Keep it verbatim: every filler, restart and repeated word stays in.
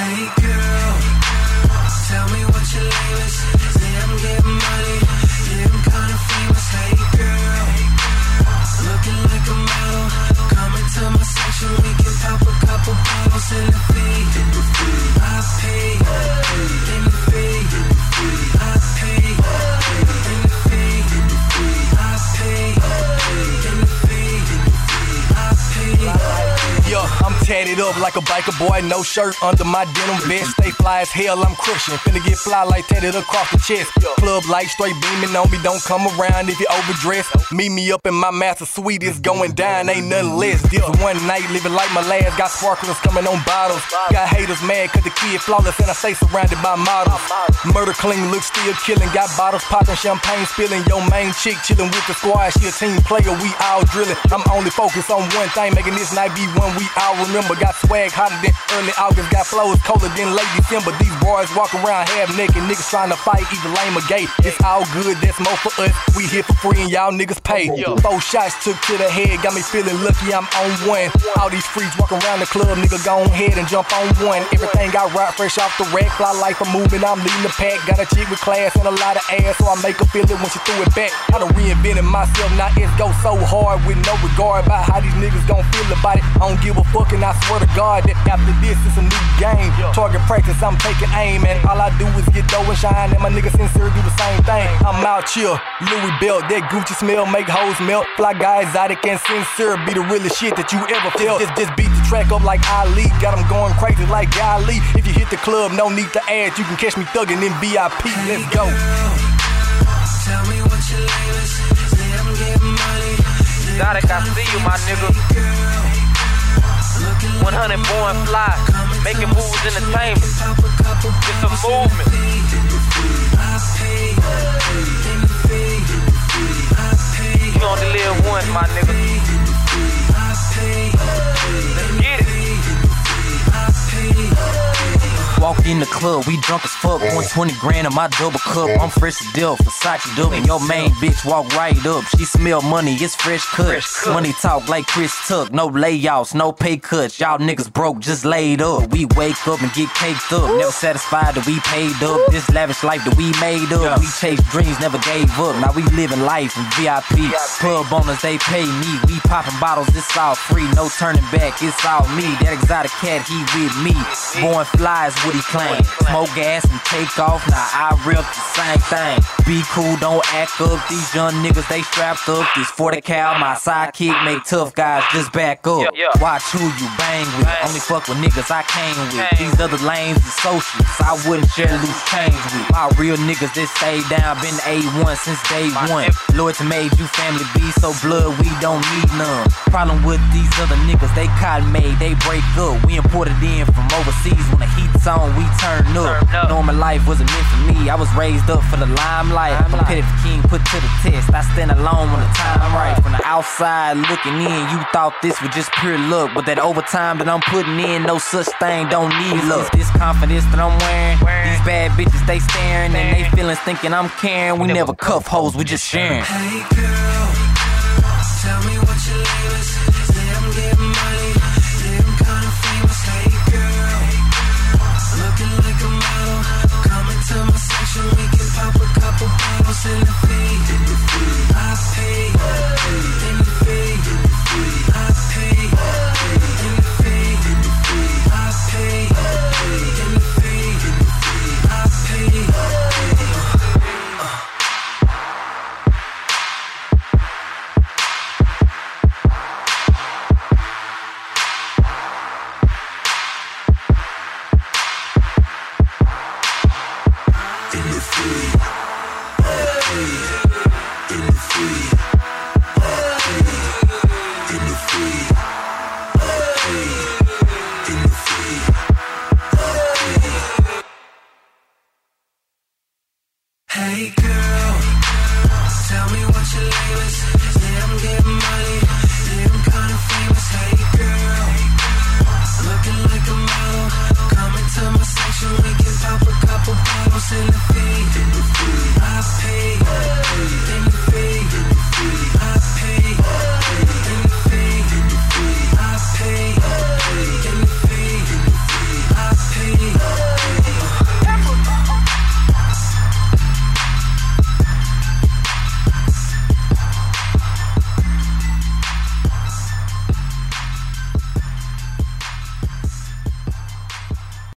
Hey girl, tell me what your name is. Say I'm getting money, yeah I'm kinda famous. Hey girl, looking like a model. Come into my section, we can pop a couple bottles in the fee. I pay, in the fee. I pay, in the fee. I pay, in the fee. I pay. Yeah, I'm tatted up like a biker boy, no shirt under my denim vest. Stay fly as hell, I'm crushing. Finna get fly like tatted across the chest. Club light straight beaming on me, don't come around if you overdressed. Meet me up in my master suite, it's going down, ain't nothing less. This one night, living like my last. Got sparklers coming on bottles. Got haters mad cause the kid flawless and I stay surrounded by models. Murder clean, look still killing. Got bottles popping, champagne spilling. Your main chick chilling with the squad, she a team player, we all drilling. I'm only focused on one thing, making this night be one we all remember. Got swag hotter than early August, got flows colder than late December. These boys walk around half naked, niggas trying to fight either lame or gay. It's all good, that's more for us. We here for free and y'all niggas pay. Four shots took to the head, got me feeling lucky I'm on one. All these freaks walk around the club, nigga go ahead and jump on one. Everything got right fresh off the rack, fly life a movement, I'm leading the pack. Got a chick with class and a lot of ass, so I make her feel it when she threw it back. I done reinvented myself, now it's go so hard with no regard about how these niggas gon' feel about it. I don't give a fuck and I swear to God that after this it's a new game. Target practice, I'm taking aim, and all I do is get dough and shine, and my niggas sincere do the same thing. I'm out here, Louis belt, that Gucci smell make hoes melt. Fly guy exotic and sincere, be the realest shit that you ever felt. Just, just beat the track up like Ali, got them going crazy like Ali. If you hit the club, no need to add, you can catch me thugging in V I P, let's go. Tell me what your name is. Say I'm getting money. Exotic, I see you, my nigga. one hundred born fly, making moves entertainment. It's a movement. You only live once, my nigga. Let's get it. Walk in the club, we drunk as fuck. one twenty grand in my double cup. I'm fresh to deal, Versace duck. And your main bitch walk right up. She smell money, it's fresh cut. Money talk like Chris Tuck. No layouts, no pay cuts. Y'all niggas broke, just laid up. We wake up and get caked up. Never satisfied that we paid up. This lavish life that we made up. We chased dreams, never gave up. Now we living life in V I P. Pub owners, they pay me. We popping bottles, it's all free. No turning back, it's all me. That exotic cat, he with me. Born flies, what he claim. Smoke gas and take off, now I rip the same thing. Be cool, don't act up. These young niggas, they strapped up. This forty cal, my sidekick, make tough guys just back up. Watch who you bang with. Only fuck with niggas I came with. These other lanes are socials, I wouldn't share loose change with. My real niggas that stay down, been A one since day one. Loyalty made you family B, so blood we don't need none. Problem with these other niggas, they cotton made, they break up. We imported in from overseas, when the heat's on, we turn up. Normal life wasn't meant for me, I was raised up for the limelight. Competitive king put to the test, I stand alone when the time right. From the outside looking in, you thought this was just pure luck, but that overtime that I'm putting in, no such thing, don't need luck. This confidence that I'm wearing, these bad bitches they staring, and they feelings thinking I'm caring. We never cuff hoes, we just sharing. Hey girl, tell me what your name is. Say I'm getting money, yeah I'm kinda famous. Hey girl, looking like a model. Come into my section, we can pop a couple bottles in the fee. I pay, in the fee. I pay, in the fee. I pay, in the fee. I pay. Hey girl, tell me what your name is. Say I'm getting money, yeah I'm kinda famous. Hey girl, looking like a model. Come into my section, we can pop a couple bottles in the fee.